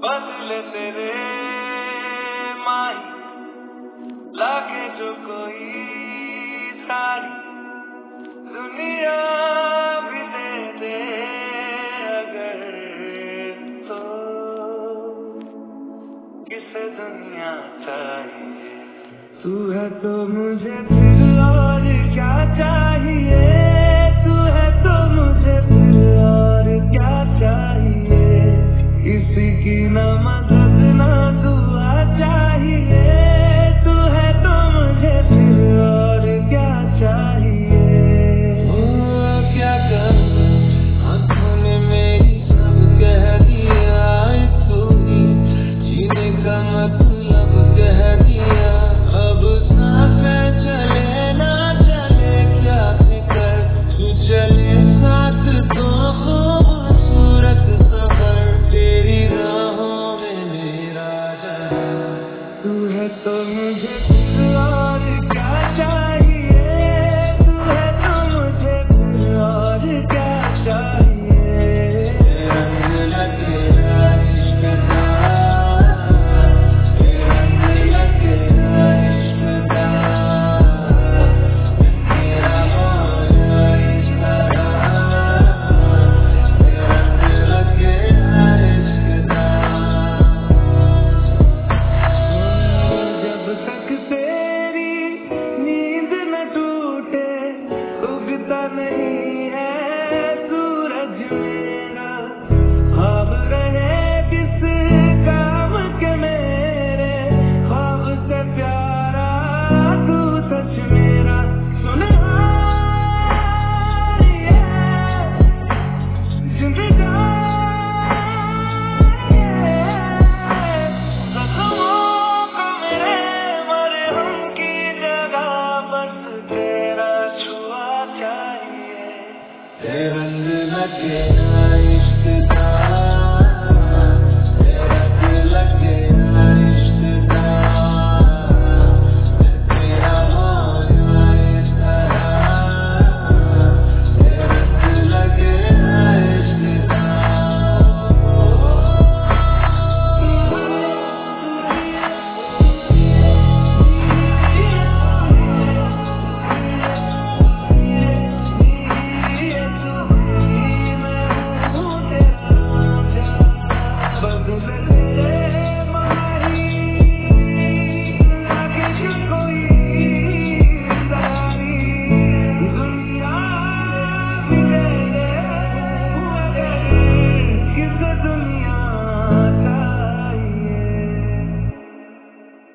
बदले तेरे माही लागे जो कोई सारी दुनिया भी दे दे अगर तो किसे दुनिया चाहिए। तू है तो मुझे फिर और क्या चाहिए, तू है तो मुझे फिर और क्या चाहिए। किसी की न मदद